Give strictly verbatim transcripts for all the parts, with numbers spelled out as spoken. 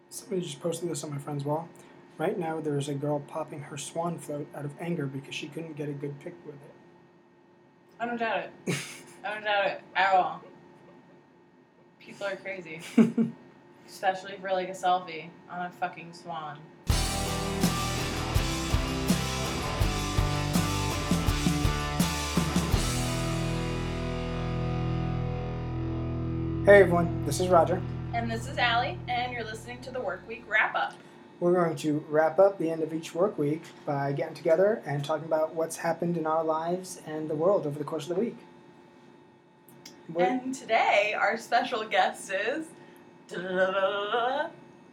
Somebody just posted this on my friend's wall. Right now, there is a girl popping her swan float out of anger because she couldn't get a good pic with it. I don't doubt it. I don't doubt it at all. People are crazy. Especially for, like, a selfie on a fucking swan. Hey everyone, this is Roger. And this is Allie, and you're listening to the Work Week Wrap-Up. We're going to wrap up the end of each work week by getting together and talking about what's happened in our lives and the world over the course of the week. We're... And today, our special guest is... No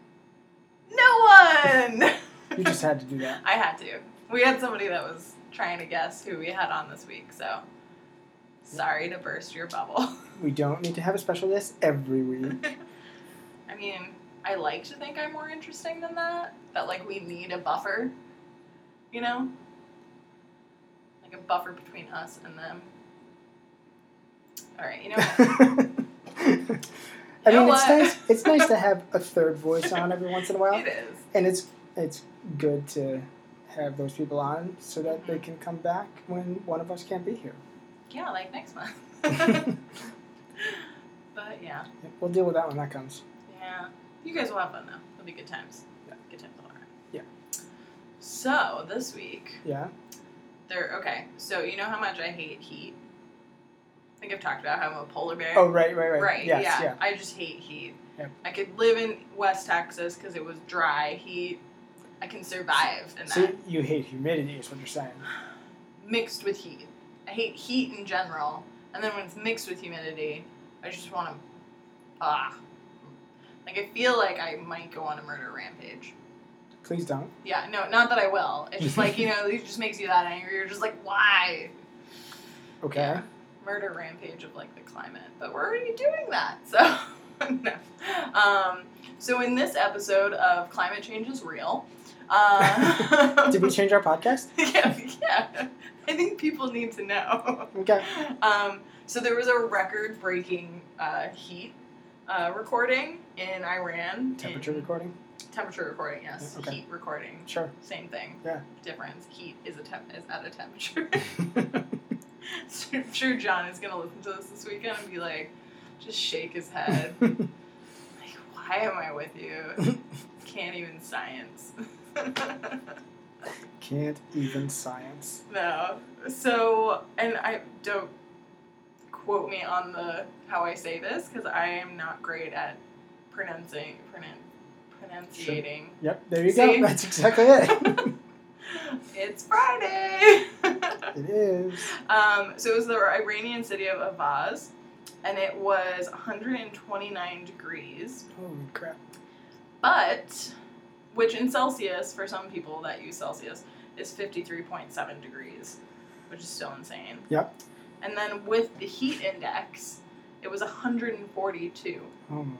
one! You just had to do that. I had to. We had somebody that was trying to guess who we had on this week, so... Sorry to burst your bubble. We don't need to have a special guest every week. I mean... I like to think I'm more interesting than that. That, like, we need a buffer. You know? Like a buffer between us and them. Alright, you know what? I You mean, know it's what? nice. It's nice to have a third voice on every once in a while. It is. And it's it's good to have those people on so that Mm-hmm. they can come back when one of us can't be here. Yeah, like next month. But, yeah. We'll deal with that when that comes. Yeah. You guys will have fun, though. It'll be good times. Yeah. Good times all around. Yeah. So, this week... Yeah? There. Okay, so you know how much I hate heat? I think I've talked about how I'm a polar bear. Oh, right, right, right. Right, Yes, yeah. yeah. I just hate heat. Yep. I could live in West Texas because it was dry heat. I can survive in So that. you hate humidity is what you're saying. Mixed with heat. I hate heat in general, and then when it's mixed with humidity, I just want to... Ah. Like, I feel like I might go on a murder rampage. Please don't. Yeah, no, not that I will. It's just like, you know, it just makes you that angry. You're just like, why? Okay. Yeah. Murder rampage of, like, the climate. But we're already doing that, so, no. Um, so in this episode of Climate Change is Real... Uh, Did we change our podcast? yeah, yeah. I think people need to know. Okay. Um, so there was a record-breaking uh, heat uh, recording in Iran. Temperature in, recording? Temperature recording, yes. Okay. Heat recording. Sure. Same thing. Yeah. Difference. Heat is a temp- is at a temperature. So I'm sure John is going to listen to this this weekend and be like, just shake his head. Like, why am I with you? Can't even science. Can't even science. No. So, and I don't quote me on the how I say this because I am not great at pronouncing pronoun- pronunciating. Sure. Yep, there you See? go. That's exactly it. It's Friday. It is. Um, so it was the Iranian city of Avaz, and it was one hundred twenty-nine degrees. Holy crap. But, which in Celsius, for some people that use Celsius, is fifty-three point seven degrees, which is still insane. Yep. And then with the heat index, it was one hundred forty-two. Oh, man.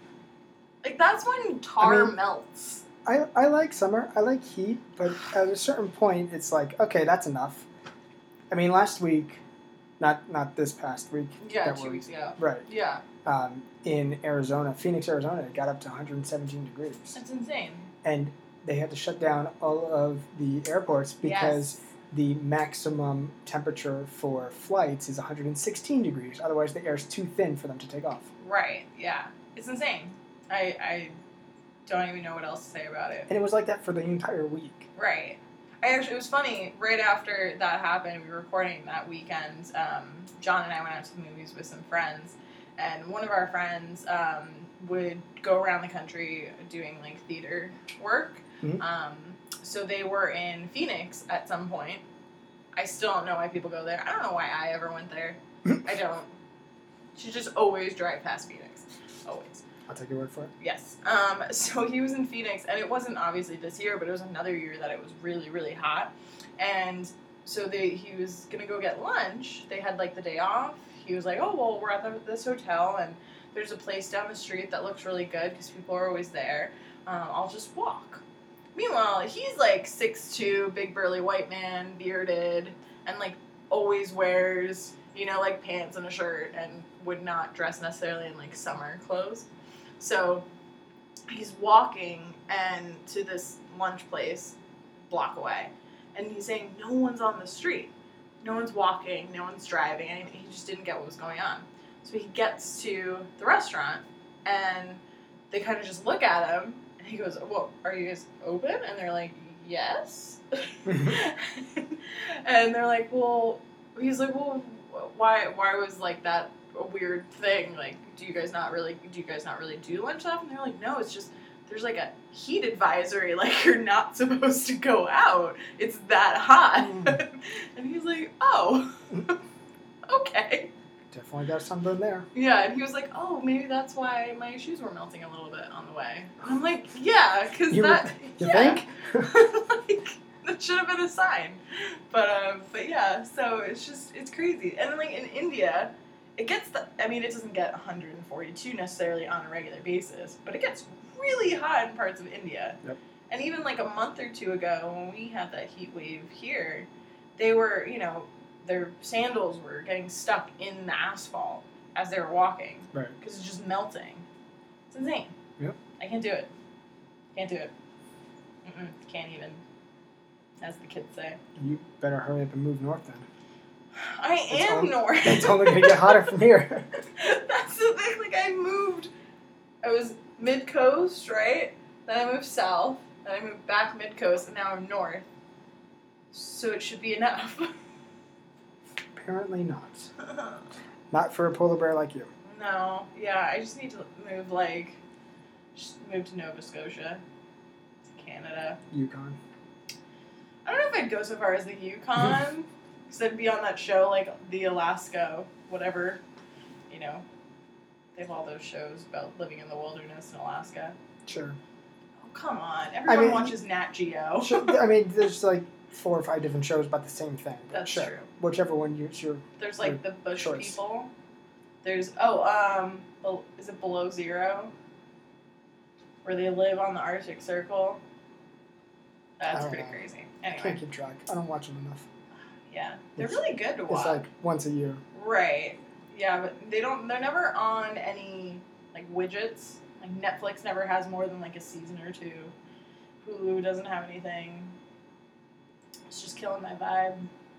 Like, that's when tar I mean, melts. I, I like summer. I like heat. But at a certain point, it's like, okay, that's enough. I mean, last week, not not this past week. Yeah, that two we're- weeks ago. Right. Yeah, Um, in Arizona, Phoenix, Arizona, it got up to one hundred seventeen degrees. that's insane. And they had to shut down all of the airports because Yes. the maximum temperature for flights is one hundred sixteen degrees. Otherwise, the air's too thin for them to take off. Right, yeah. It's insane. I, I don't even know what else to say about it. And it was like that for the entire week. Right. I actually, it was funny, right after that happened, we were recording that weekend, um, John and I went out to the movies with some friends, and one of our friends um, would go around the country doing, like, theater work. Mhm. Um, so they were in Phoenix at some point. I still don't know why people go there. I don't know why I ever went there. I don't. You should just always drive past Phoenix. Always. I'll take your word for it. Yes. Um, so he was in Phoenix, and it wasn't obviously this year, but it was another year that it was really, really hot. And so they, he was going to go get lunch. They had, like, the day off. He was like, oh, well, we're at the, this hotel, and there's a place down the street that looks really good because people are always there. Um, I'll just walk. Meanwhile, he's, like, six two, big burly white man, bearded, and, like, always wears, you know, like, pants and a shirt, and would not dress necessarily in, like, summer clothes. So he's walking and to this lunch place block away, and he's saying no one's on the street, no one's walking, no one's driving, and he just didn't get what was going on. So he gets to the restaurant, and they kind of just look at him, and he goes, well, are you guys open? And they're like, yes. And they're like, well, he's like, well, why why was like that a weird thing? Like, do you guys not really do you guys not really do lunch stuff? And they're like, no, it's just there's like a heat advisory, like you're not supposed to go out. It's that hot. Mm. And he's like, oh, okay. Definitely got something there. Yeah, and he was like, oh, maybe that's why my shoes were melting a little bit on the way. And I'm like, yeah, because that... You yeah. think? Like, that should have been a sign. But, um, but yeah, so it's just, it's crazy. And then, like, in India, it gets, the, I mean, it doesn't get one hundred forty-two necessarily on a regular basis, but it gets really hot in parts of India. Yep. And even, like, a month or two ago, when we had that heat wave here, they were, you know, their sandals were getting stuck in the asphalt as they were walking. Right. Because it's just melting. It's insane. Yep. I can't do it. Can't do it. Mm-mm. Can't even. As the kids say. You better hurry up and move north then. I it's am only, north. It's only going to get hotter from here. That's the thing. Like, I moved. I was mid-coast, right? Then I moved south. Then I moved back mid-coast, and now I'm north. So it should be enough. Apparently not. Not for a polar bear like you. No. Yeah, I just need to move, like, just move to Nova Scotia. To Canada. Yukon. I don't know if I'd go so far as the Yukon. Because I'd be on that show, like, the Alaska, whatever. You know. They have all those shows about living in the wilderness in Alaska. Sure. Oh, come on. Everyone I mean, watches Nat Geo. Sure, I mean, there's, like, four or five different shows about the same thing. That's sure. true. Whichever one you your There's like the Bush choice. people. There's oh um is it Below Zero? Where they live on the Arctic Circle. That's pretty know. crazy. I Anyway, can't keep track. I don't watch them enough. yeah, they're It's- really good to watch. It's like once a year. Right. Yeah, but they don't. They're never on any like widgets. Like Netflix never has more than like a season or two. Hulu doesn't have anything. It's just killing my vibe.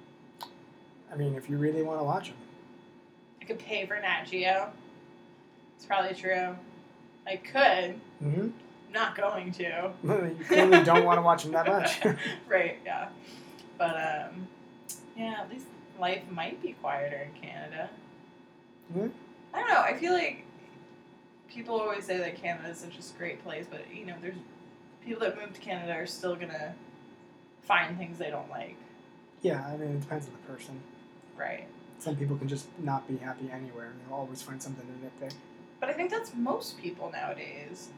I mean, if you really want to watch them. I could pay for Nat Geo. It's probably true. I could. Mm-hmm. I'm not going to. You clearly don't want to watch them that much. Right, yeah. But, um, yeah, at least life might be quieter in Canada. Mm-hmm. I don't know. I feel like people always say that Canada is such a great place, but, you know, there's people that move to Canada are still going to find things they don't like. Yeah, I mean, it depends on the person. Right. Some people can just not be happy anywhere, and they'll always find something to nitpick. But I think that's most people nowadays.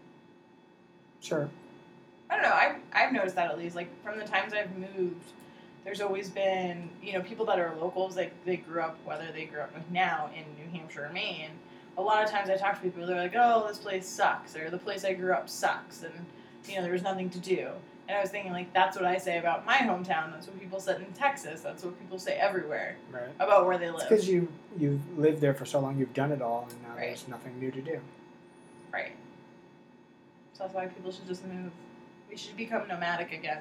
Sure. I don't know. I've, I've noticed that at least. Like, from the times I've moved, there's always been, you know, people that are locals, like, they grew up, whether they grew up like now in New Hampshire or Maine. A lot of times I talk to people, they're like, oh, this place sucks, or the place I grew up sucks, and, you know, there was nothing to do. And I was thinking, like, that's what I say about my hometown. That's what people said in Texas. That's what people say everywhere Right. about where they live. Because you, you've lived there for so long, you've done it all, and now Right. there's nothing new to do. Right. So that's why people should just move. We should become nomadic again.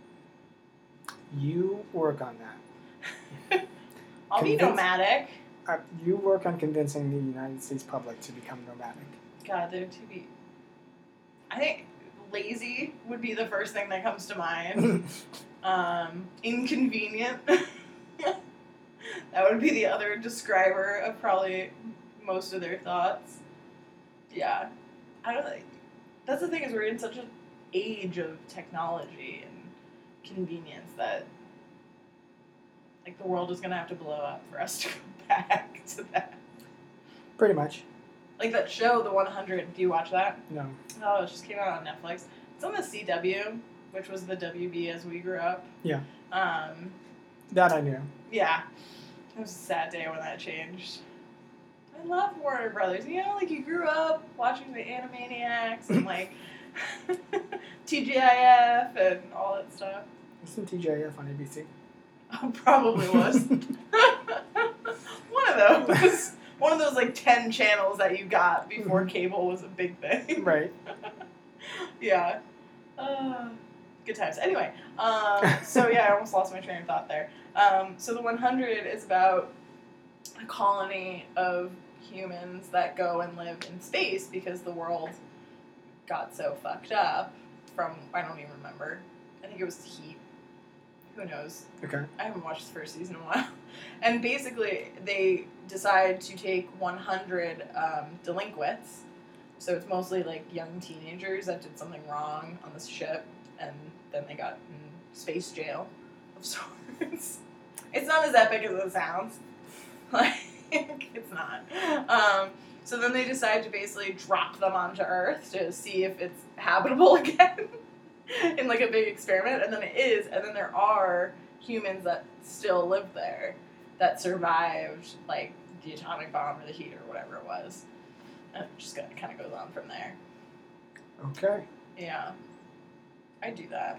You work on that. I'll Convince- be nomadic. Uh, you work on convincing the United States public to become nomadic. God, they're too be. I think lazy would be the first thing that comes to mind. um, inconvenient. That would be the other describer of probably most of their thoughts. Yeah, I don't think. That's the thing is we're in such an age of technology and convenience that like the world is gonna have to blow up for us to go back to that. Pretty much. Like that show, The one hundred. Do you watch that? No. Oh, it just came out on Netflix. It's on the C W, which was the W B as we grew up. Yeah. Um, That I knew. yeah. It was a sad day when that changed. I love Warner Brothers. You know, like you grew up watching the Animaniacs and like T G I F and all that stuff. Isn't T J F on A B C? Oh, probably was. One of those. one of those like ten channels that you got before Mhm. cable was a big thing. Right. Yeah. Uh, good times. Anyway, um, so yeah, I almost lost my train of thought there. Um, so the one hundred is about a colony of humans that go and live in space because the world got so fucked up from, I don't even remember. I think it was heat. Who knows? Okay. I haven't watched the first season in a while. And basically, they decide to take one hundred um, delinquents. So it's mostly like young teenagers that did something wrong on this ship, and then they got in space jail of sorts. It's not as epic as it sounds. Like, it's not. Um, so then they decide to basically drop them onto Earth to see if it's habitable again in like a big experiment, and then it is, and then there are humans that still live there that survived like the atomic bomb or the heat or whatever it was. And it just kind of goes on from there. Okay. Yeah. I'd do that.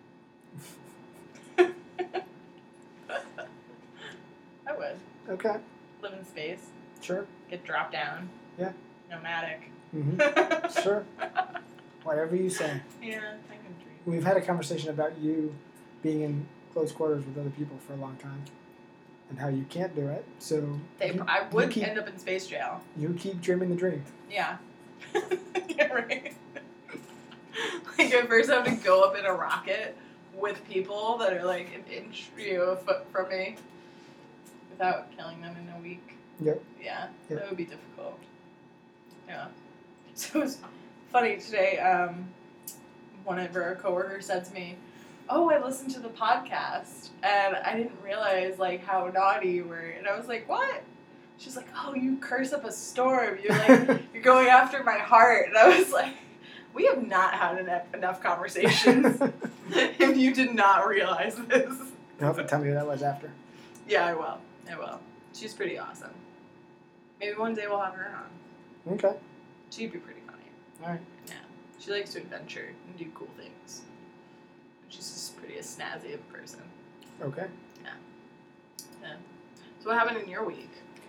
I would. Okay. Live in space. Sure. Get dropped down. Yeah. Nomadic. Mm-hmm. Sure. Whatever you say. Yeah, I can dream. We've had a conversation about you being in close quarters with other people for a long time and how you can't do it. So They, you, I would you keep, end up in space jail. you keep dreaming the dream. Yeah. Yeah, right. Like, at first I have to go up in a rocket with people that are like an inch, you know, a foot from me without killing them in a week. Yep. Yeah, Yep. that would be difficult. Yeah. So it was funny today. Um, one of our coworkers said to me, "Oh, I listened to the podcast, and I didn't realize like how naughty you were." And I was like, "What?" She's like, "Oh, you curse up a storm. You're like you're going after my heart." And I was like, "We have not had enough, enough conversations if you did not realize this." You'll have to tell me who that was after. Yeah, I will. I will. She's pretty awesome. Maybe one day we'll have her on. Okay. She'd be pretty funny. All right. Yeah. She likes to adventure and do cool things. She's just pretty a snazzy of a person. Okay. Yeah. So what happened in your week?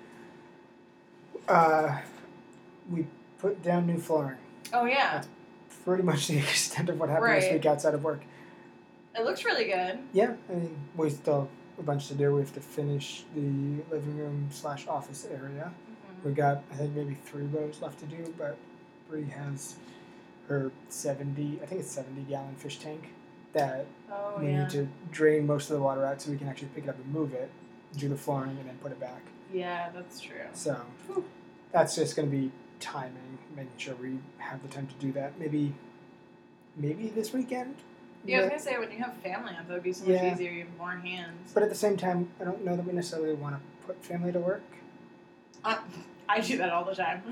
Uh, we put down new flooring. Oh, yeah. That's pretty much the extent of what happened this Right. week outside of work. It looks really good. Yeah, I mean, we still have a bunch to do. We have to finish the living room slash office area. Mm-hmm. We got, I think, maybe three rows left to do, but Bree has her seventy, I think it's seventy gallon fish tank that Oh, we yeah. need to drain most of the water out so we can actually pick it up and move it, do the flooring, and then put it back. Yeah, that's true. So Whew. that's just going to be timing, making sure we have the time to do that. Maybe, maybe this weekend. Yeah, I was But- going to say, when you have family, that would be so much Yeah. easier. You have more hands. But at the same time, I don't know that we necessarily want to put family to work. I, I do that all the time.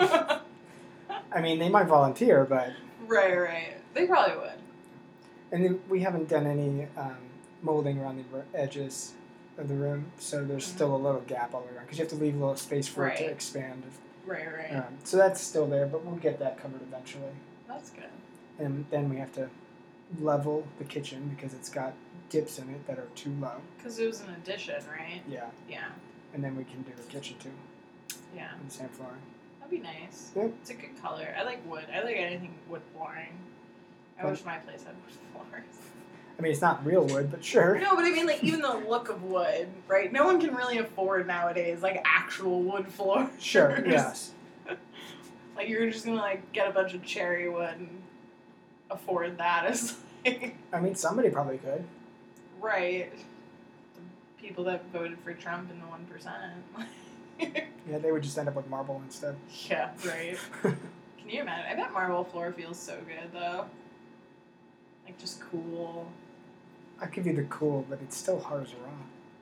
I mean, they might volunteer, but Right, right. They probably would. and then we haven't done any um, molding around the r- edges of the room, so there's Mhm. still a little gap all the way around because you have to leave a little space for it to Right. expand. Right, right. Um, so that's still there, but we'll get that covered eventually. That's good. And then we have to level the kitchen because it's got dips in it that are too low. Because it was an addition, right? Yeah, Yeah. and then we can do the kitchen too, Yeah. on the same flooring. That'd be nice. Yeah. It's a good color. I like wood. I like anything wood flooring. I But- wish my place had wood floors. I mean, it's not real wood, but sure. No, but I mean, like, even the look of wood, right? No one can really afford nowadays, like, actual wood floors. Sure, yes. Like, you're just gonna, like, get a bunch of cherry wood and afford that as, like, I mean, somebody probably could. right. The people that voted for Trump in the one percent. Yeah, they would just end up with marble instead. Yeah, right. Can you imagine? I bet marble floor feels so good, though. Like, just cool. I'd give you the cool, but it's still hard as a rock.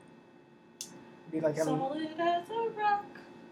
It'd be like having, Solid as a rock.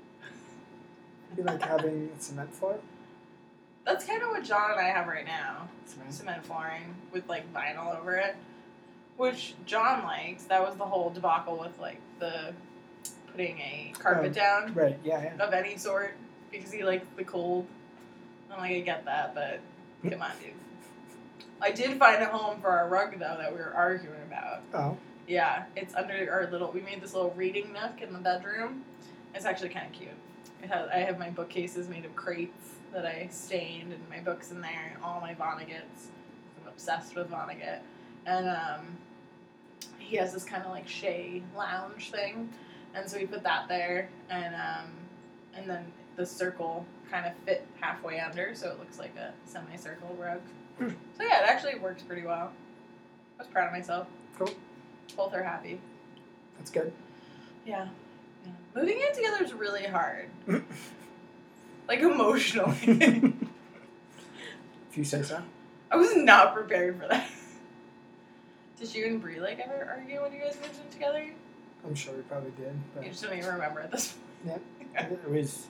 it'd be like having a cement floor. That's kind of what John and I have right now. Cement. Cement flooring with, like, vinyl over it. Which John likes. That was the whole debacle with, like, the putting a carpet Oh. down Right, yeah, yeah. of any sort because he likes the cold. I'm like, I get that, but come on, dude. I did find a home for our rug, though, that we were arguing about. Oh, Yeah, it's under our little, we made this little reading nook in the bedroom. It's actually kind of cute. It has, I have my bookcases made of crates that I stained, and my books in there, and all my Vonnegut's. I'm obsessed with Vonnegut. And um, he has this kind of like Shea lounge thing, and so we put that there, and um, and then the circle kind of fit halfway under, so it looks like a semicircle rug. So yeah, it actually works pretty well. I was proud of myself. Cool. Both are happy. That's good. Yeah. yeah. Moving in together is really hard. Like, emotionally. If you say so. I was not prepared for that. Did you and Brie, like, ever argue when you guys moved in together? I'm sure we probably did. But You just don't even remember at this point. yeah, it was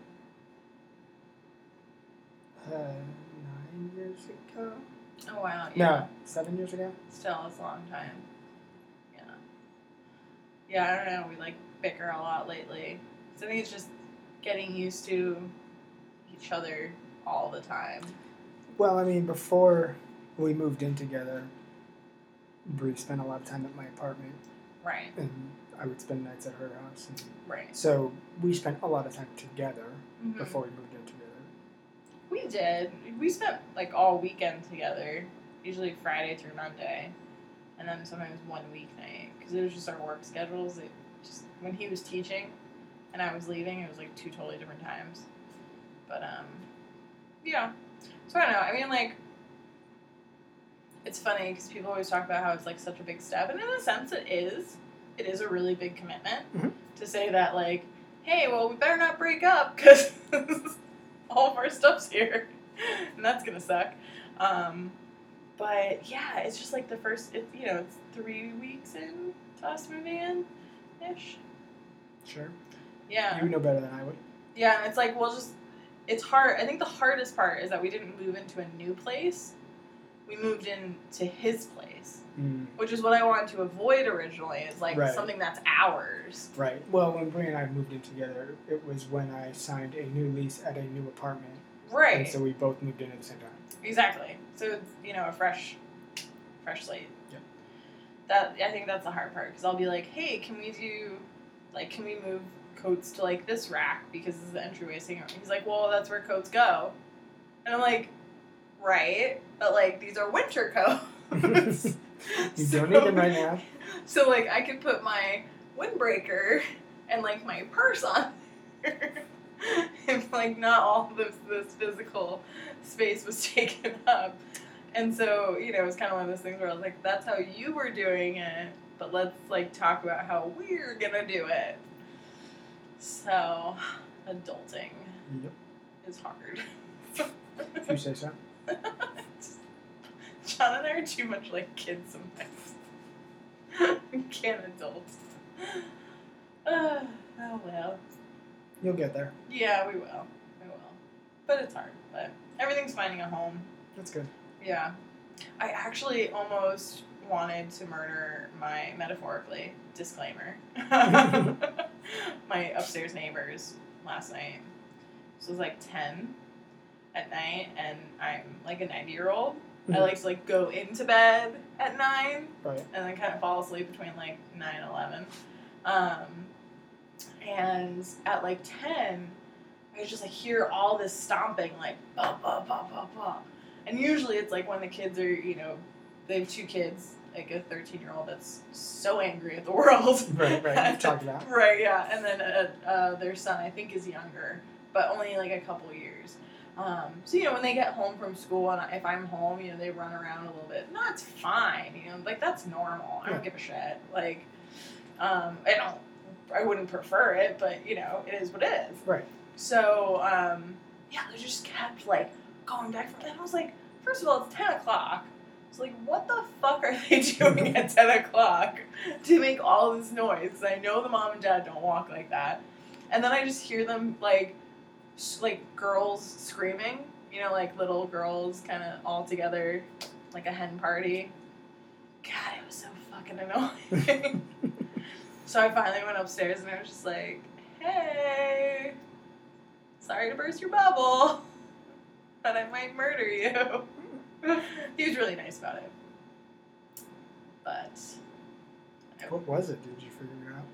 uh, nine years ago. Oh, wow. Yeah. No, seven years ago. Still, it's a long time. Yeah. Yeah, I don't know. We, like, bicker a lot lately. So I think it's just getting used to each other all the time. Well, I mean, before we moved in together, Bree spent a lot of time at my apartment, Right. and I would spend nights at her house. And Right. so we spent a lot of time together Mm-hmm. before we moved in together. We did. We spent like all weekend together, usually Friday through Monday, and then sometimes one weeknight because it was just our work schedules. It just when he was teaching and I was leaving, it was like two totally different times. But um, yeah. So I don't know. I mean, like, it's funny because people always talk about how it's like such a big step, and in a sense, it is. It is a really big commitment Mm-hmm. to say that, like, hey, well, we better not break up because all of our stuff's here, and that's gonna suck. Um, but yeah, it's just like the first. It's you know, it's three weeks in to us moving in, ish. Sure. Yeah. You would know better than I would. Yeah, and it's like, well, just it's hard. I think the hardest part is that we didn't move into a new place. We moved into his place, Mm. which is what I wanted to avoid originally. Is like Right. something that's ours. Right. Well, when Bree and I moved in together, it was when I signed a new lease at a new apartment. Right. And so we both moved in at the same time. Exactly. So it's, you know, a fresh, fresh slate. Yep. That I think that's the hard part because I'll be like, hey, can we do, like, can we move coats to like this rack because this is the entryway sitting room? He's like, well, that's where coats go, and I'm like, right, but like these are winter coats. You So- don't need them right now. So like I could put my windbreaker and like my purse on there. If like not all of this, this physical space was taken up. And so, you know, it was kind of one of those things where I was like, that's how you were doing it, but let's like talk about how we're gonna do it. So, adulting Yep. is hard. If you say so. John and I are too much like kids sometimes. We can't adult. Uh, oh well. You'll get there. Yeah, we will. We will. But it's hard. But everything's finding a home. That's good. Yeah. I actually almost wanted to murder my, metaphorically, disclaimer, my upstairs neighbors last night. So it was like ten at night, and I'm like a ninety-year-old. I Mhm. like to like go into bed at nine Right. and then kind of fall asleep between like nine and eleven. Um, and at like ten, I just like hear all this stomping, like bah, bah, bah, bah, bah. And usually it's like when the kids are, you know, they have two kids, like a thirteen year old that's so angry at the world. Right, right. We've talked about. Right, yeah. And then uh, uh, their son, I think, is younger, but only like a couple years. Um, so, you know, when they get home from school and if I'm home, you know, they run around a little bit. No, it's fine. You know, like that's normal. I don't Yeah. give a shit. Like, um, I don't, I wouldn't prefer it, but, you know, it is what it is. Right. So, um, yeah, they just kept like going back from that. And I was like, first of all, it's ten o'clock. It's like, what the fuck are they doing at ten o'clock to make all this noise? 'Cause I know the mom and dad don't walk like that. And then I just hear them like, s- like girls screaming, you know, like little girls kind of all together, like a hen party. God, it was so fucking annoying. So I finally went upstairs and I was just like, hey, sorry to burst your bubble, but I might murder you. He was really nice about it. But What was it? Did you figure it out?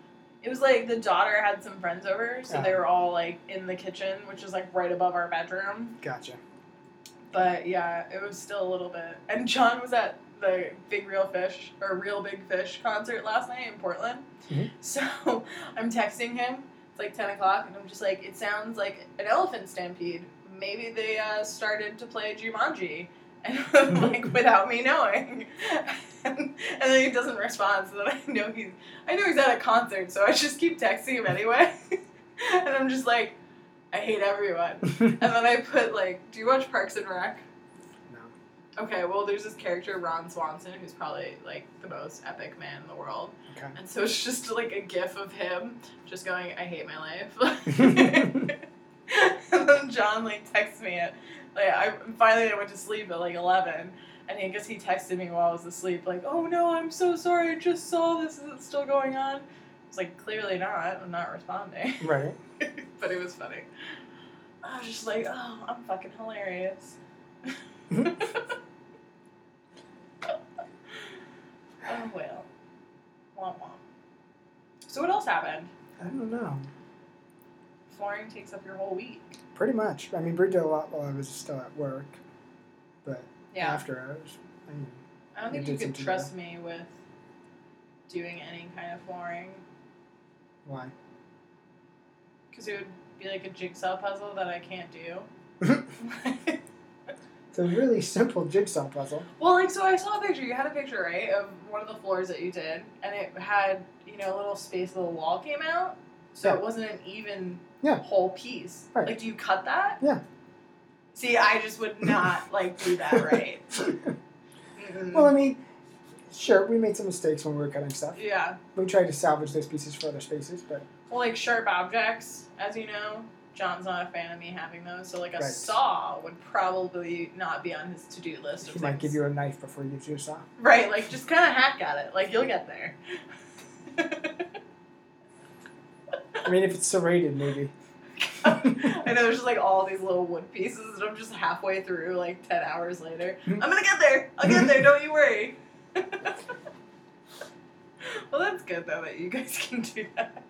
It was like the daughter had some friends over, so Ah. they were all like in the kitchen, which is like right above our bedroom. Gotcha. But yeah, it was still a little bit. And John was at the Big Real Fish or Real Big Fish concert last night in Portland. Mhm. So I'm texting him. It's like ten o'clock, and I'm just like, it sounds like an elephant stampede. Maybe they uh, started to play Jumanji, and like without me knowing. and, and then he doesn't respond, so then I know he's I know he's at a concert, so I just keep texting him anyway. And I'm just like, I hate everyone. And then I put like, do you watch Parks and Rec? No. Okay, well there's this character Ron Swanson who's probably like the most epic man in the world. Okay. And so it's just like a gif of him just going, I hate my life. And then John like texts me at like I finally I went to sleep at like eleven, and I guess he texted me while I was asleep like, oh no, I'm so sorry, I just saw this, is it still going on? I was like, clearly not, I'm not responding. Right. But it was funny. I was just like, oh, I'm fucking hilarious. Oh well. Womp womp. So what else happened? I don't know. Flooring takes up your whole week. Pretty much. I mean, Brie did a lot while I was still at work, but Yeah. after hours, I mean, I don't we think you did could some trust me with doing any kind of flooring. why? Because it would be like a jigsaw puzzle that I can't do. It's a really simple jigsaw puzzle. Well, like, so I saw a picture. You had a picture, right, of one of the floors that you did, and it had, you know, a little space of the wall came out, so Yeah. it wasn't an even Yeah. whole piece. Right. Like, do you cut that? Yeah. See, I just would not, like, do that right. Mm-mm. Well, I mean, sure, we made some mistakes when we were cutting stuff. Yeah. We tried to salvage those pieces for other spaces, but Well, like, sharp objects, as you know, John's not a fan of me having those, so, like, a Right. saw would probably not be on his to-do list of he might things. give you a knife before he gives you a saw. Right, like, just kind of hack at it. Like, you'll get there. I mean, if it's serrated, maybe. I know there's just like all these little wood pieces, and I'm just halfway through, like ten hours later. I'm gonna get there. I'll get there. Don't you worry. Well, that's good though that you guys can do that.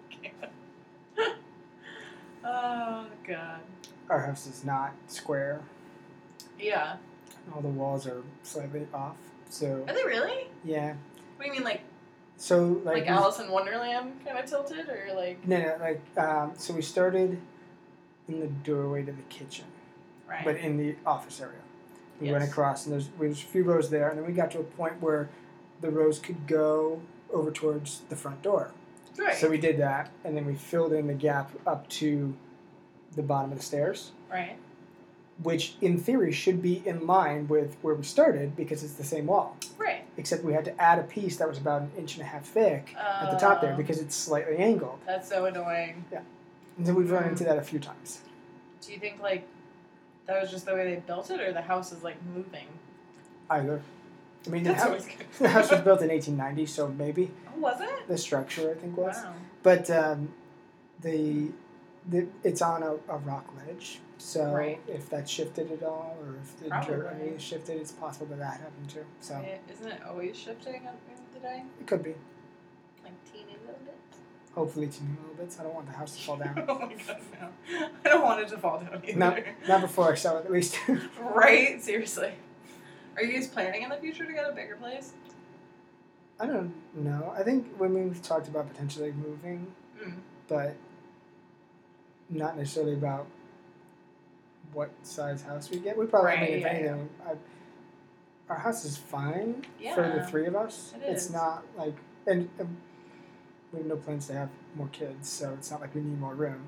Oh god. Our house is not square. Yeah. All the walls are slightly off. So Are they really? yeah. What do you mean, like So like, like, we- Alice in Wonderland kind of tilted, or like No, no, like um, so we started in the doorway to the kitchen, right? but in the office area. We went Yes. across, and there's there's a few rows there, and then we got to a point where the rows could go over towards the front door. right. So we did that, and then we filled in the gap up to the bottom of the stairs, right. which in theory should be in line with where we started because it's the same wall. Right. Except we had to add a piece that was about an inch and a half thick at the top there Oh, because it's slightly angled. that's so annoying. And so we've run Mm. into that a few times. Do you think like that was just the way they built it, or the house is like moving? Either. I mean, the That's house, always good. the house was built in eighteen ninety, so maybe Oh, was it? the structure I think was. Wow. But um, the, the it's on a, a rock ledge, so Right. if that shifted at all, or if the dirt Probably. underneath shifted, it's possible that that happened too. So Yeah, isn't it always shifting at the end of the day? it could be. Like teeny little bits? Hopefully, teeny little bits. I don't want the house to fall down. Oh my god, no. I don't want it to fall down either. not, not before I sell it, at least. Right? Seriously. Are you guys planning in the future to get a bigger place? I don't know. I think when we've talked about potentially moving, Mm. but not necessarily about what size house we get. We probably, I mean, Right, if yeah, anything, I, our house is fine for Yeah, the three of us. it It's is. not like, and, and we have no plans to have more kids, so it's not like we need more room.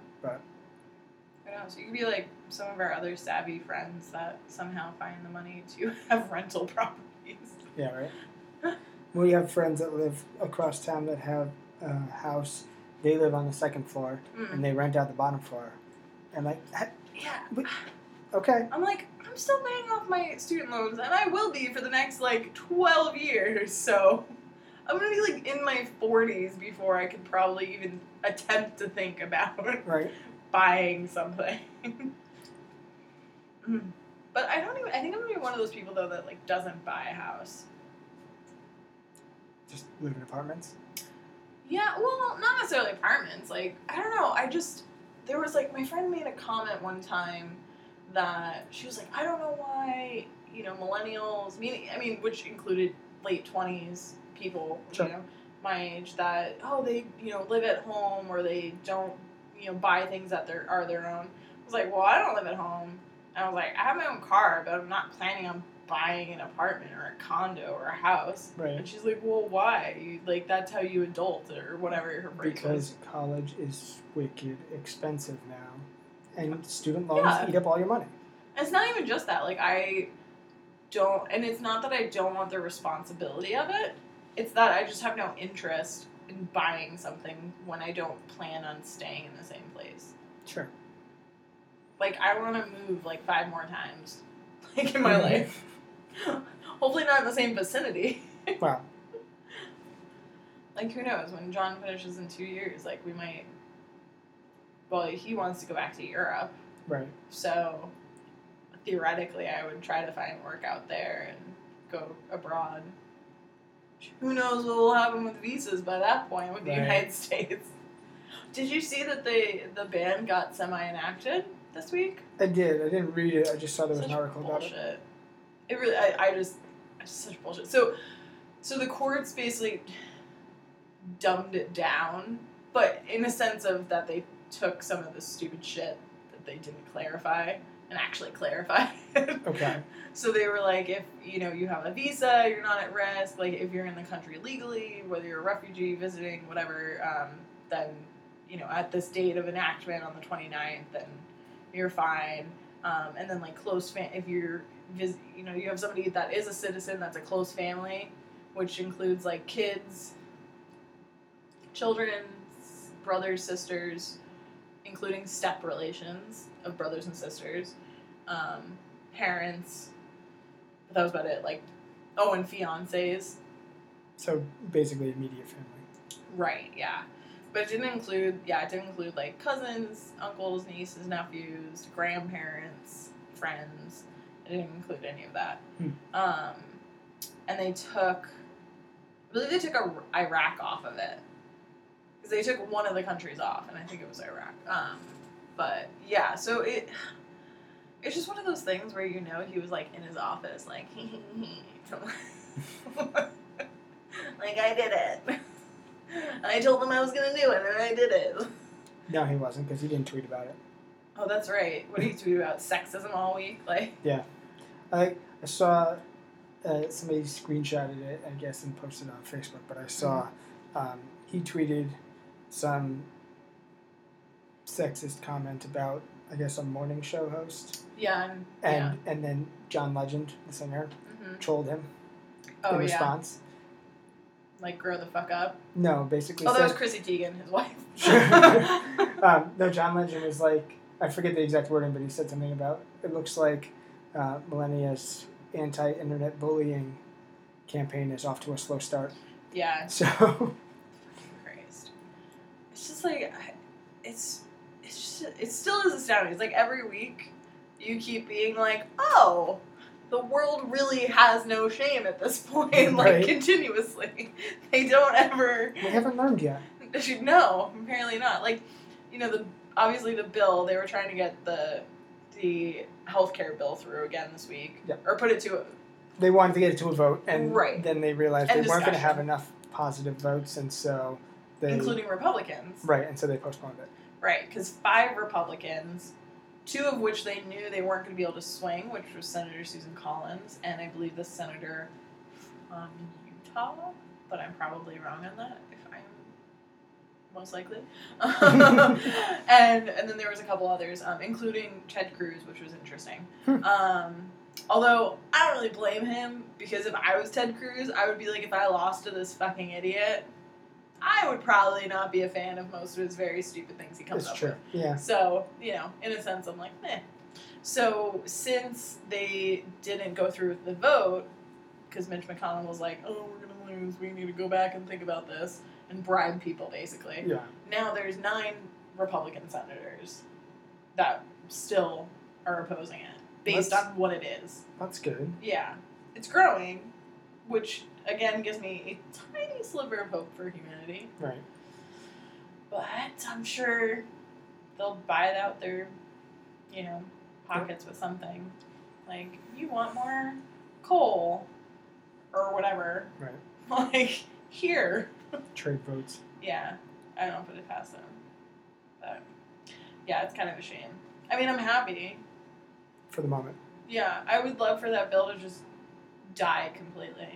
I know. So you could be like some of our other savvy friends that somehow find the money to have rental properties. Yeah, right. We have friends that live across town that have a house. They live on the second floor, Mm. and they rent out the bottom floor. And like, ha- Yeah. okay, I'm like, I'm still paying off my student loans, and I will be for the next like twelve years. So I'm gonna be like in my forties before I could probably even attempt to think about right. buying something. Mm. But I don't even. I think I'm gonna be one of those people though that like doesn't buy a house. Just live in apartments. Yeah, well, not necessarily apartments. Like, I don't know. I just, there was like, my friend made a comment one time that she was like, I don't know why, you know, millennials, meaning, I mean, which included late twenties people, Sure. you know, my age, that, oh, they, you know, live at home or they don't, you know, buy things that they're, are their own. I was like, well, I don't live at home. And I was like, I have my own car, but I'm not planning on buying an apartment or a condo or a house. Right. And she's like, well, why? You, like, that's how you adult or whatever her phrase Because was. college is wicked expensive now. And student loans Yeah. eat up all your money. And it's not even just that. Like, I don't, and it's not that I don't want the responsibility of it. It's that I just have no interest in buying something when I don't plan on staying in the same place. Sure. Like, I want to move, like, five more times, like, in my life. Hopefully not in the same vicinity. Wow. Like, who knows? When John finishes in two years, like, we might... Well, he wants to go back to Europe. Right. So, theoretically, I would try to find work out there and go abroad. Who knows what will happen with visas by that point with the Right. United States. Did you see that they, the ban got semi-enacted this week? I did. I didn't read it. I just saw there was Such an article bullshit. about it. It really, I, I just, it's such bullshit. So, so the courts basically dumbed it down, but in a sense of that they took some of the stupid shit that they didn't clarify and actually clarify. Okay. So they were like, if, you know, you have a visa, you're not at risk. Like, if you're in the country legally, whether you're a refugee, visiting, whatever, um, then, you know, at this date of enactment on the twenty-ninth, then you're fine. Um, and then, like, close fam- if you're, vis- you know, you have somebody that is a citizen that's a close family, which includes, like, kids, children, brothers, sisters, including step relations of brothers and sisters, um, parents, but that was about it. Like, oh, and fiancés. So basically immediate family. Right, yeah. But it didn't include, yeah, it didn't include, like, cousins, uncles, nieces, nephews, grandparents, friends. It didn't include any of that. Hmm. Um, and they took, I believe they took a, Iraq off of it. Because they took one of the countries off, and I think it was Iraq. Um, but, yeah, so it, it's just one of those things where, you know, he was, like, in his office, like, like, I did it. I told them I was going to do it, and I did it. No, he wasn't, because he didn't tweet about it. Oh, that's right. What do you tweet about? Sexism all week? Like, Yeah. I, I saw uh, somebody screenshotted it, I guess, and posted it on Facebook, but I saw um, he tweeted some sexist comment about, I guess, a morning show host. yeah. And, And and then John Legend, the singer, yeah. hmm trolled him Oh, in yeah. response. Like, grow the fuck up. No, basically Oh, that said, was Chrissy Teigen, his wife. um, no, John Legend was like, I forget the exact wording, but he said something about, it looks like uh, Millennia's anti-internet bullying campaign is off to a slow start. Yeah. So, Christ. It's just like, I- it's, it's just, it still is astounding. It's like every week you keep being like, oh, the world really has no shame at this point, like, Right. continuously. They don't ever... we haven't learned yet. No, apparently not. Like, you know, the obviously the bill, they were trying to get the the healthcare bill through again this week. Yeah. Or put it to a... They wanted to get it to a vote, and Right. then they realized And they weren't going to discussion. have enough positive votes, and so they... including Republicans. Right, and so they postponed it. Right, because five Republicans, two of which they knew they weren't going to be able to swing, which was Senator Susan Collins, and I believe the senator from Utah, but I'm probably wrong on that, if I'm most likely. and and then there was a couple others, um, including Ted Cruz, which was interesting. um, although, I don't really blame him, because if I was Ted Cruz, I would be like, if I lost to this fucking idiot, I would probably not be a fan of most of his very stupid things he comes It's up true. with. Yeah. So, you know, in a sense, I'm like, meh. So, since they didn't go through with the vote, because Mitch McConnell was like, oh, we're going to lose, we need to go back and think about this, and bribe people, basically. Yeah. Now there's nine Republican senators that still are opposing it, based That's- on what it is. That's good. Yeah. It's growing, which, again, gives me a tiny sliver of hope for humanity. Right. But I'm sure they'll buy it out their, you know, pockets with something. Like, you want more coal or whatever. Right. Like, here. Trade votes. Yeah. I don't put it past them. But, yeah, it's kind of a shame. I mean, I'm happy. For the moment. Yeah, I would love for that bill to just die completely.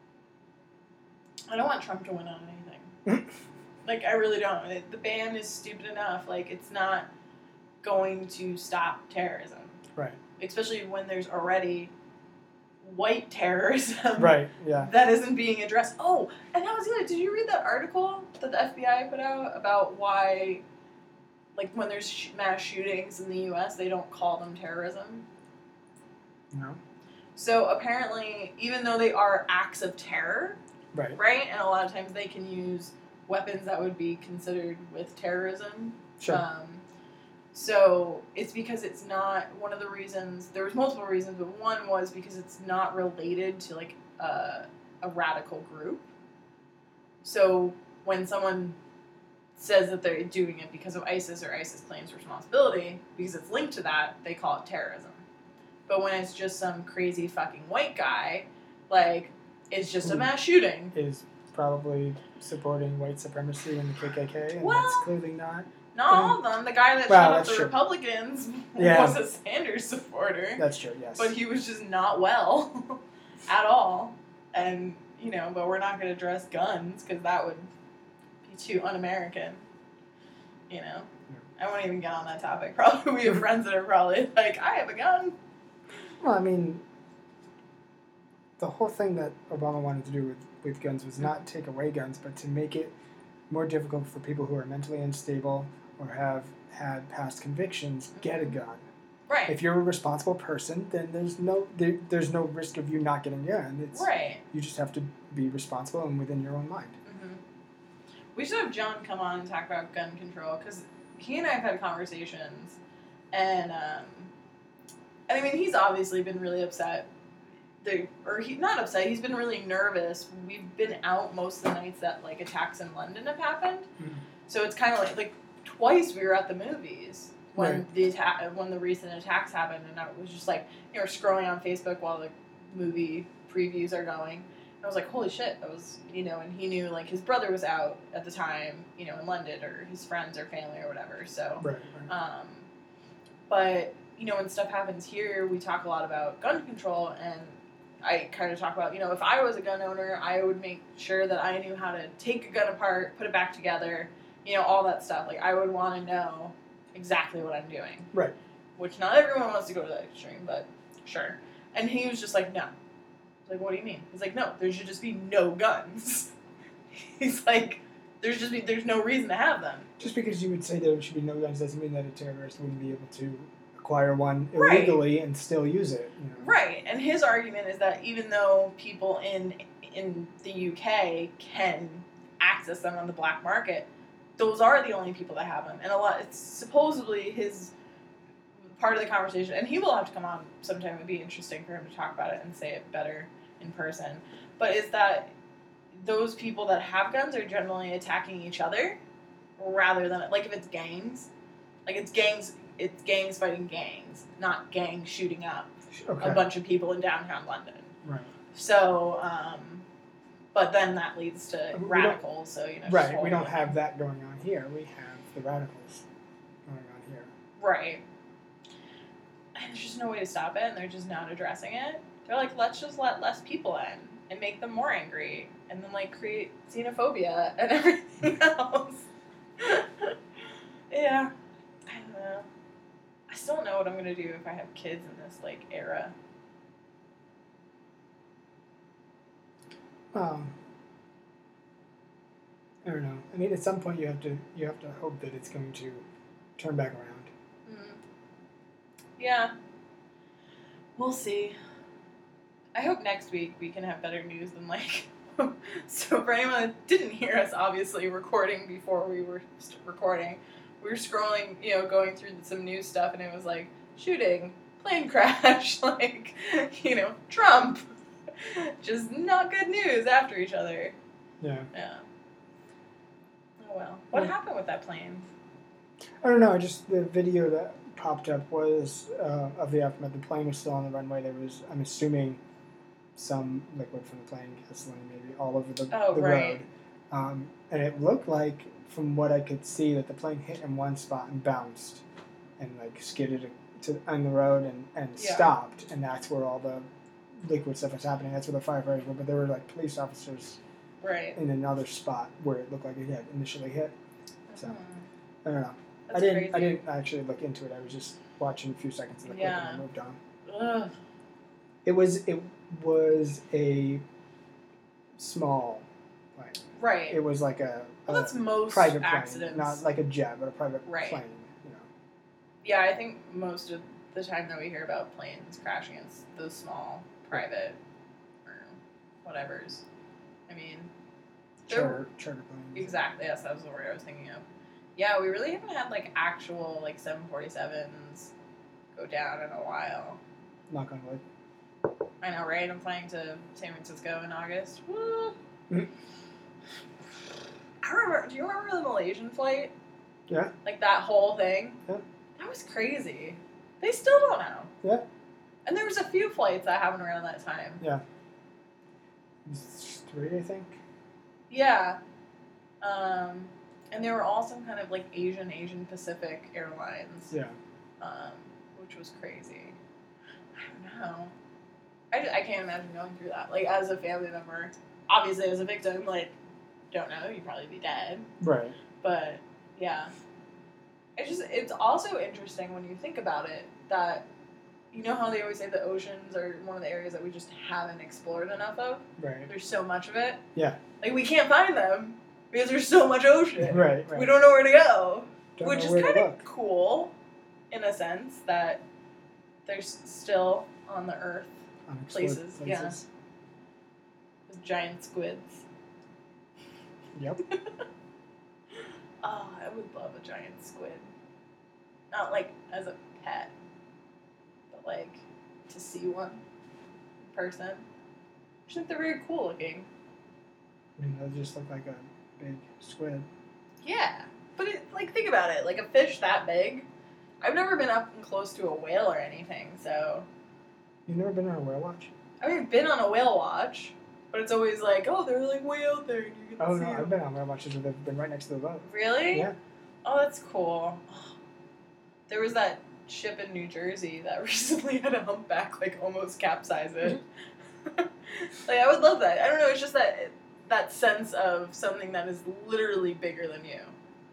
I don't want Trump to win on anything. Like, I really don't. It, the ban is stupid enough. Like, it's not going to stop terrorism. Right. Especially when there's already white terrorism. Right, yeah. That isn't being addressed. Oh, and that was the other. Did you read that article that the F B I put out about why, like, when there's sh- mass shootings in the U S, they don't call them terrorism? No. So apparently, even though they are acts of terror, right, right, and a lot of times they can use weapons that would be considered with terrorism. Sure. Um, so it's because it's not one of the reasons. There was multiple reasons, but one was because it's not related to like a, a radical group. So when someone says that they're doing it because of ISIS or ISIS claims responsibility because it's linked to that, they call it terrorism. But when it's just some crazy fucking white guy, like, it's just a mass shooting. Is probably supporting white supremacy and the K K K, and well, that's clearly not. Not all of them. The guy that well, shot up the true. Republicans yeah. was a Sanders supporter. That's true, yes. But he was just not well at all. And, you know, but we're not going to address guns because that would be too un-American. You know? Yeah. I won't even get on that topic. Probably we have friends that are probably like, I have a gun. Well, I mean, the whole thing that Obama wanted to do with, with guns was not take away guns, but to make it more difficult for people who are mentally unstable or have had past convictions get a gun. Right. If you're a responsible person, then there's no there, there's no risk of you not getting a gun. It's, right. You just have to be responsible and within your own mind. Mm-hmm. We should have John come on and talk about gun control, because he and I have had conversations, and um, I mean, he's obviously been really upset. The, or he not upset. He's been really nervous. We've been out most of the nights that like attacks in London have happened, mm-hmm. so it's kind of like like twice we were at the movies when right. the attack when the recent attacks happened, and I was just like, you know, scrolling on Facebook while the movie previews are going. And I was like, holy shit, that was, you know, and he knew like his brother was out at the time, you know, in London, or his friends or family or whatever. So, right, right. um, but you know, when stuff happens here, we talk a lot about gun control, and I kind of talk about, you know, if I was a gun owner, I would make sure that I knew how to take a gun apart, put it back together, you know, all that stuff. Like, I would want to know exactly what I'm doing. Right. Which not everyone wants to go to that extreme, but sure. And he was just like, no. I was like, what do you mean? He's like, no, there should just be no guns. He's like, there's just be, there's no reason to have them. Just because you would say there should be no guns doesn't mean that a terrorist wouldn't be able to acquire one illegally right. and still use it. You know? Right. And his argument is that even though people in in the U K can access them on the black market, those are the only people that have them. And a lot, it's supposedly his part of the conversation, and he will have to come on sometime. It would be interesting for him to talk about it and say it better in person. But is that those people that have guns are generally attacking each other rather than, like, if it's gangs, like it's gangs, it's gangs fighting gangs, not gangs shooting up okay. a bunch of people in downtown London. Right. So, um, but then that leads to we radicals. So you know, right. We don't have that going on here. We have the radicals going on here. Right. And there's just no way to stop it, and they're just not addressing it. They're like, let's just let less people in and make them more angry, and then like create xenophobia and everything else. Yeah. I don't know. I still don't know what I'm gonna do if I have kids in this like era. Um, I don't know. I mean, at some point you have to you have to hope that it's going to turn back around. Mm. Yeah. We'll see. I hope next week we can have better news than like. So for anyone that didn't hear us, obviously recording before we were recording, we were scrolling, you know, going through some news stuff, and it was like shooting, plane crash, like, you know, Trump. Just not good news after each other. Yeah. Yeah. Oh well. What Yeah. happened with that plane? I don't know. Just the video that popped up was uh, of the aftermath. The plane was still on the runway. There was, I'm assuming, some liquid from the plane, gasoline maybe, all over the, Oh, the right. road. Um, and it looked like, from what I could see, that the plane hit in one spot and bounced and like skidded to on the road and, and Yeah. stopped. And that's where all the liquid stuff was happening. That's where the firefighters were. But there were like police officers Right. in another spot where it looked like it had initially hit. So Mhm. I don't know. That's I didn't. crazy. I didn't actually look into it. I was just watching a few seconds of the clip Yeah. and I moved on. Ugh. It was. It was a small plane. Right. It was like a, a Well, that's most private plane, accidents. not like a jet, but a private Right. plane. You know. Yeah, I think most of the time that we hear about planes crashing, it's those small, private, or whatever's. I mean, there- Charter, charter planes. exactly. Yes, that was the word I was thinking of. Yeah, we really haven't had like actual like seven forty-sevens go down in a while. Knock on wood. I know, right? I'm flying to San Francisco in August. Woo! Mhm. I remember. Do you remember the Malaysian flight? Yeah. Like that whole thing. Yeah. That was crazy. They still don't know. Yeah. And there was a few flights that happened around that time. Yeah. It's three, I think. Yeah. Um, and they were all some kind of like Asian, Asian Pacific Airlines. Yeah. Um, which was crazy. I don't know. I, just, I can't imagine going through that. Like, as a family member, obviously as a victim, like, don't know, you'd probably be dead. Right. But, yeah. It's just, it's also interesting when you think about it that, you know how they always say the oceans are one of the areas that we just haven't explored enough of? Right. There's so much of it. Yeah. Like, we can't find them because there's so much ocean. Right. Right. We don't know where to go. Don't Which know is where to kind of look. cool, in a sense, that there's still on the earth Unexplored places, yeah. with giant squids. Yep. Oh, I would love a giant squid. Not like as a pet, but like to see one in person. I just think they're very cool looking. I mean, they just look like a big squid. Yeah, but it, like think about it, like a fish that big. I've never been up and close to a whale or anything, so. You've never been on a whale watch? I mean, I've been on a whale watch, but it's always like, oh, they're like way out there and you get to Oh see no, them. I've been on whale watches where they've been right next to the boat. Really? Yeah. Oh, that's cool. There was that ship in New Jersey that recently had a humpback, like, almost capsize it. Like, I would love that. I don't know, it's just that that sense of something that is literally bigger than you.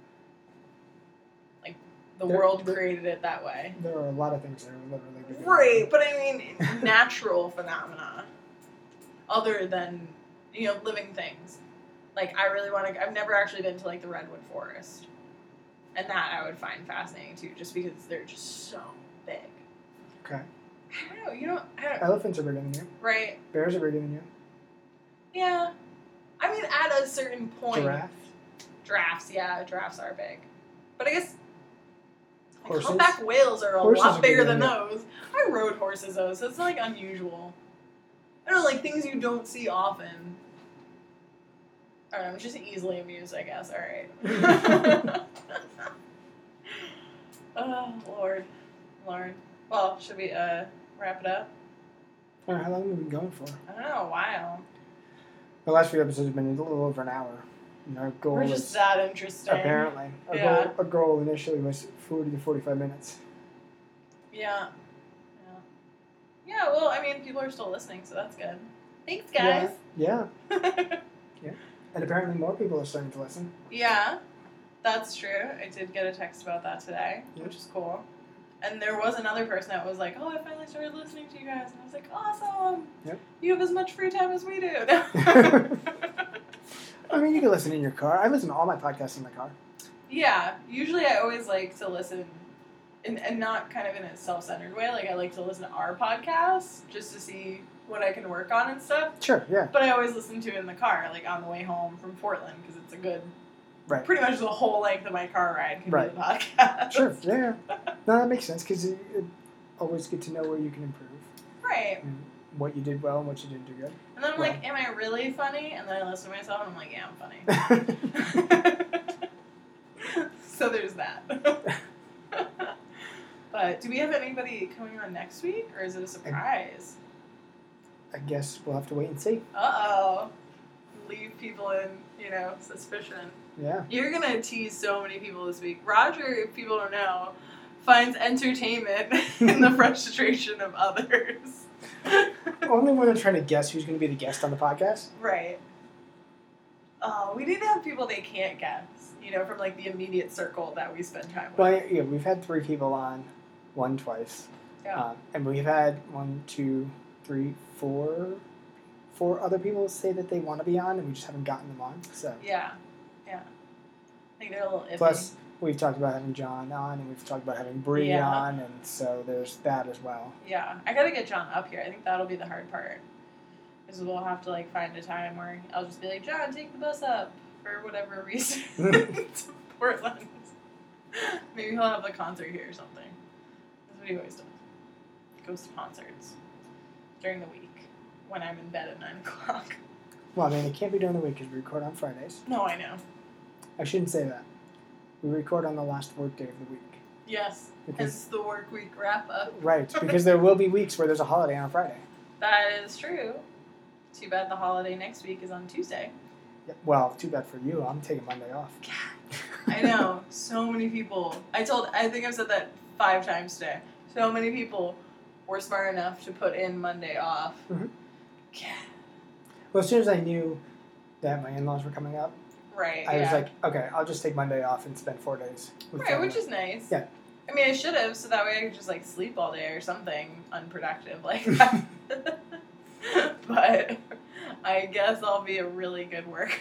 Like, the There- world there- created it that way. There are a lot of things that are literally bigger than Right, you. but I mean, natural phenomena. Other than, you know, living things. Like, I really want to, I've never actually been to, like, the Redwood Forest. And that I would find fascinating, too, just because they're just so big. Okay. I don't know, you know, I don't, Elephants are bigger than you. right? Bears are bigger than you. Yeah. I mean, at a certain point. Giraffe. Giraffes, yeah, giraffes are big. But I guess like, Horses? humpback whales are a Horses lot are bigger bigger than than those. I rode horses, though, so it's, like, unusual. I don't know, like, things you don't see often. I don't know, I'm just easily amused, I guess. All right. Oh, Lord. Lord. Well, should we uh, wrap it up? All right, how long have we been going for? I don't know, a while. The last few episodes have been a little over an hour. And our goal We're was just that interesting. apparently our Yeah. goal, our goal initially was forty to forty-five minutes. Yeah. Yeah. Yeah, well, I mean, people are still listening, so that's good. Thanks, guys. Yeah. Yeah. And apparently more people are starting to listen. Yeah, that's true. I did get a text about that today, Yep. which is cool. And there was another person that was like, oh, I finally started listening to you guys. And I was like, awesome. Yep. You have as much free time as we do. I mean, you can listen in your car. I listen to all my podcasts in the car. Yeah, usually I always like to listen, in, and not kind of in a self-centered way. Like, I like to listen to our podcast just to see what I can work on and stuff. Sure, yeah. But I always listen to it in the car, like on the way home from Portland, because it's a good, Right. pretty much the whole length of my car ride can Right. be the podcast. Sure, yeah. No, that makes sense because you you always get to know where you can improve Right. and what you did well and what you didn't do good. And then I'm Well. like, am I really funny? And then I listen to myself and I'm like, yeah, I'm funny. So there's that. But do we have anybody coming on next week, or is it a surprise? I guess we'll have to wait and see. Uh-oh. Leave people in, you know, suspicion. Yeah. You're going to tease so many people this week. Roger, if people don't know, finds entertainment in the frustration of others. Only when they're trying to guess who's going to be the guest on the podcast. Right. Oh, we need to have people they can't guess, you know, from, like, the immediate circle that we spend time with. Well, yeah, we've had three people on, one twice. Yeah. Um, and we've had one, two, three, four, four other people say that they want to be on, and we just haven't gotten them on. So Yeah. Yeah. I think they're a little iffy. Plus, we've talked about having John on, and we've talked about having Bree Yeah. on, and so there's that as well. Yeah. I got to get John up here. I think that'll be the hard part. Is we'll have to, like, find a time where I'll just be like, John, take the bus up for whatever reason to Portland. Maybe he'll have a concert here or something. That's what he always does. Goes to concerts during the week when I'm in bed at nine o'clock. Well, I mean, it can't be during the week because we record on Fridays. No, I know. I shouldn't say that. We record on the last work day of the week. Yes. Because, It's the work week wrap up. right, because there will be weeks where there's a holiday on a Friday. That is true. Too bad the holiday next week is on Tuesday. Yeah, well, too bad for you. I'm taking Monday off. I know. So many people. I told, I think I've said that five times today. So many people were smart enough to put in Monday off. Mm-hmm. Yeah. Well, as soon as I knew that my in-laws were coming up, Right. I yeah. was like, okay, I'll just take Monday off and spend four days with Right, family. which is nice. Yeah. I mean, I should have, so that way I could just, like, sleep all day or something unproductive like that. But I guess I'll be a really good worker.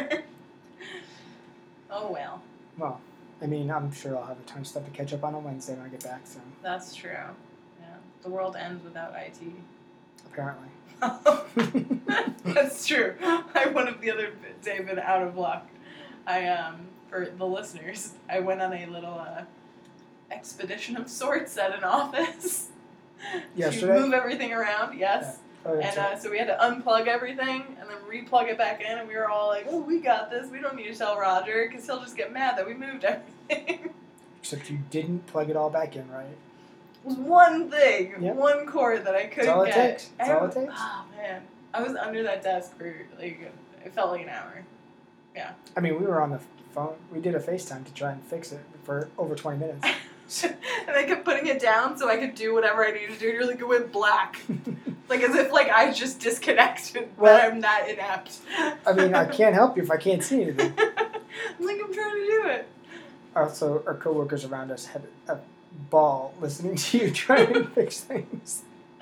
Oh, well. Well, I mean, I'm sure I'll have a ton of stuff to catch up on on Wednesday when I get back, so That's true. Yeah. The world ends without I T. apparently. That's true. I one of the other day been out of luck. I um for the listeners, I went on a little uh, expedition of sorts at an office. Yesterday? To move everything around, yes. Oh, that's And right. uh, so we had to unplug everything and then replug it back in, and we were all like, "Oh, we got this. We don't need to tell Roger because he'll just get mad that we moved everything." Except you didn't plug it all back in, right? It was one thing, Yep. one cord that I couldn't That's all it get. takes. That's all it takes. Oh man, I was under that desk for like it felt like an hour. I mean, we were on the phone. We did a FaceTime to try and fix it for over twenty minutes. And I kept putting it down so I could do whatever I needed to do. And you're like, it went black, like as if like I just disconnected, Well- but I'm that inept. I mean, I can't help you if I can't see anything. I'm like, I'm trying to do it. Also, our coworkers around us had a ball listening to you trying to fix things.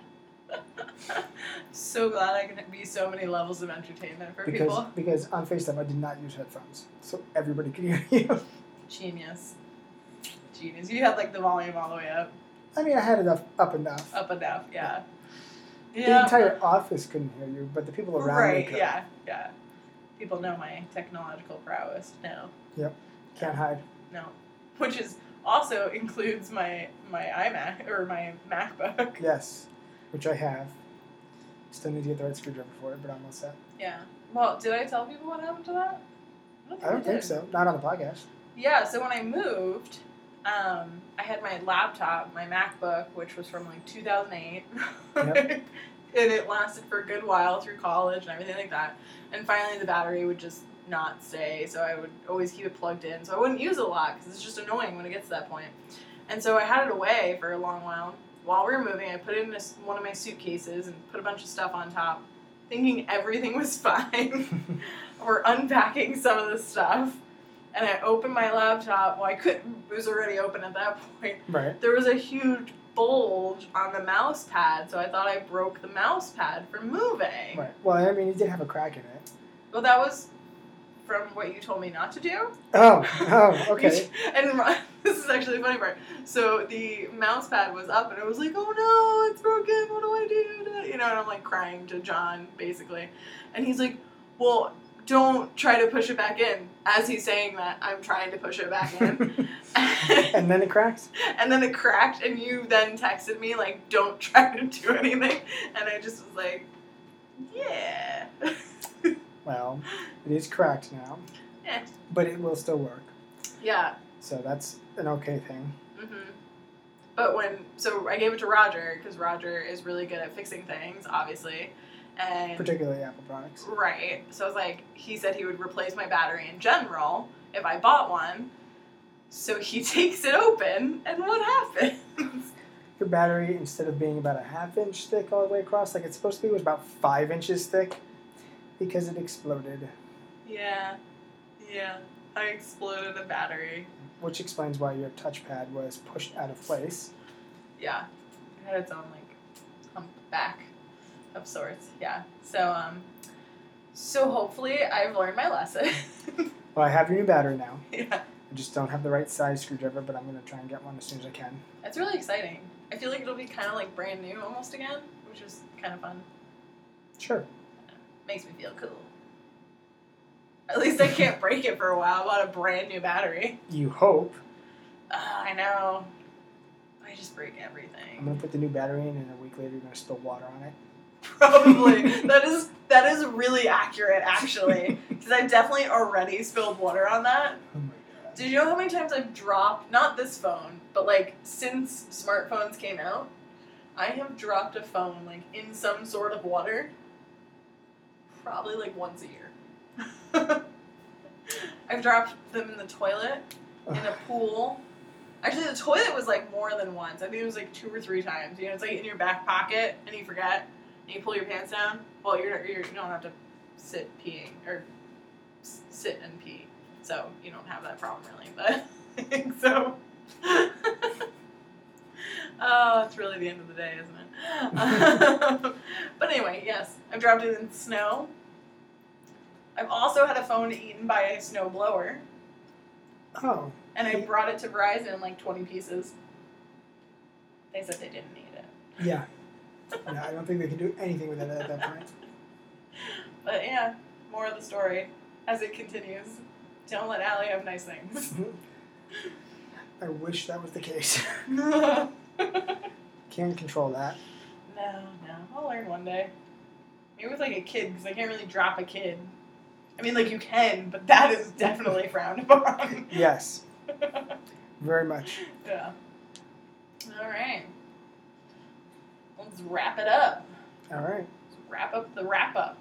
So glad I can be so many levels of entertainment for Because people. because on FaceTime I did not use headphones, so everybody could hear you. Genius. Genius. You had like the volume all the way up. I mean, I had it up, up enough. Up and down, yeah. The entire office couldn't hear you, but the people around me Right, could. yeah, yeah. People know my technological prowess now. Can't hide. No. Which is also includes my my iMac or my MacBook. Yes, which I have. Still need to get the right screwdriver for it, but I'm all set. Yeah. Well, did I tell people what happened to that? I don't think did. so. Not on the podcast. Yeah, so when I moved, um, I had my laptop, my MacBook, which was from like two thousand eight. Yep. And it lasted for a good while through college and everything like that. And finally the battery would just not stay, so I would always keep it plugged in. So I wouldn't use it a lot because it's just annoying when it gets to that point. And so I had it away for a long while. While we were moving, I put it in this, one of my suitcases and put a bunch of stuff on top, thinking everything was fine. We're unpacking some of the stuff. And I opened my laptop. Well, I couldn't. It was already open at that point. Right. There was a huge bulge on the mouse pad, so I thought I broke the mouse pad from moving. Right. Well, I mean, it did have a crack in it. Well, that was from what you told me not to do. Oh, oh, okay. And this is actually the funny part. So the mouse pad was up, and it was like, oh no, it's broken. What do I do? You know, and I'm like crying to John, basically. And he's like, well, don't try to push it back in. As he's saying that, I'm trying to push it back in. And then it cracked? And then it cracked, and you then texted me, like, don't try to do anything. And I just was like, yeah. Well, it is cracked now, Yeah. but it will still work. Yeah. So that's an okay thing. Mm-hmm. But when, so I gave it to Roger, because Roger is really good at fixing things, obviously. And Particularly Apple products. Right. So I was like, he said he would replace my battery in general if I bought one. So he takes it open, and what happens? Your battery, instead of being about a half inch thick all the way across, like it's supposed to be, was about five inches thick because it exploded. Yeah. Yeah. I exploded a battery. Which explains why your touchpad was pushed out of place. Yeah. It had its own, like, hump back of sorts. Yeah. So, um, so hopefully I've learned my lesson. Well, I have your new battery now. Yeah. I just don't have the right size screwdriver, but I'm going to try and get one as soon as I can. It's really exciting. I feel like it'll be kind of like brand new almost again, which is kind of fun. Sure. Makes me feel cool. At least I can't break it for a while. I bought a brand new battery. You hope. Uh, I know. I just break everything. I'm going to put the new battery in, and a week later you're going to spill water on it. Probably. that is that is really accurate, actually. Because I definitely already spilled water on that. Oh my god. Did you know how many times I've dropped, not this phone, but like since smartphones came out, I have dropped a phone like in some sort of water probably like once a year. I've dropped them in the toilet, in a pool. Actually, the toilet was like more than once. I think it was like two or three times. You know, it's like in your back pocket and you forget and you pull your pants down. Well, you're, you're, you don't have to sit peeing or s- sit and pee. So you don't have that problem really, but I think so. Oh, it's really the end of the day, isn't it? But anyway, yes, I've dropped it in snow. I've also had a phone eaten by a snowblower. Oh. And I brought it to Verizon in like twenty pieces. They said they didn't need it. Yeah. Yeah, I don't think they can do anything with it at that point. But yeah, more of the story as it continues. Don't let Allie have nice things. I wish that was the case. No, Can't control that. no. I'll learn one day. Maybe with like a kid, because I can't really drop a kid. I mean, like you can, but that is definitely frowned upon. Yes. Very much. Yeah. All right. Let's wrap it up. All right. Let's wrap up the wrap up.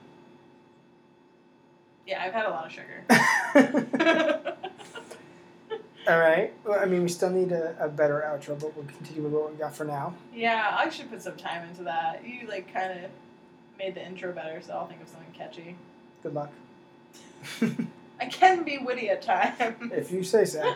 Yeah, I've had a lot of sugar. All right. Well, I mean, we still need a, a better outro, but we'll continue with what we got for now. Yeah, I should put some time into that. You, like, kind of made the intro better, so I'll think of something catchy. Good luck. I can be witty at times. If you say so.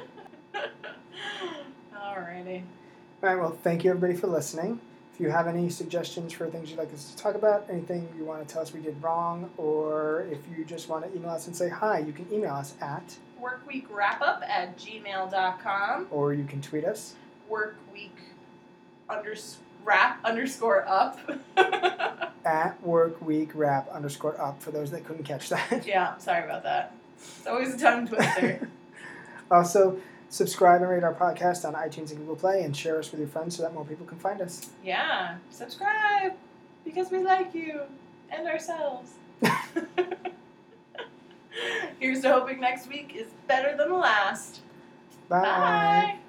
Alrighty. All right. Well, thank you, everybody, for listening. If you have any suggestions for things you'd like us to talk about, anything you want to tell us we did wrong, or if you just want to email us and say hi, you can email us at workwweekwrapup at gmail dot com. or you can tweet us. Workweek unders- wrap underscore up. At workwweekwrap underscore up for those that couldn't catch that. Yeah, sorry about that. It's always a tongue twister. Also, subscribe and rate our podcast on iTunes and Google Play, and share us with your friends so that more people can find us. Yeah, subscribe because we like you and ourselves. Here's to hoping next week is better than the last. Bye. Bye.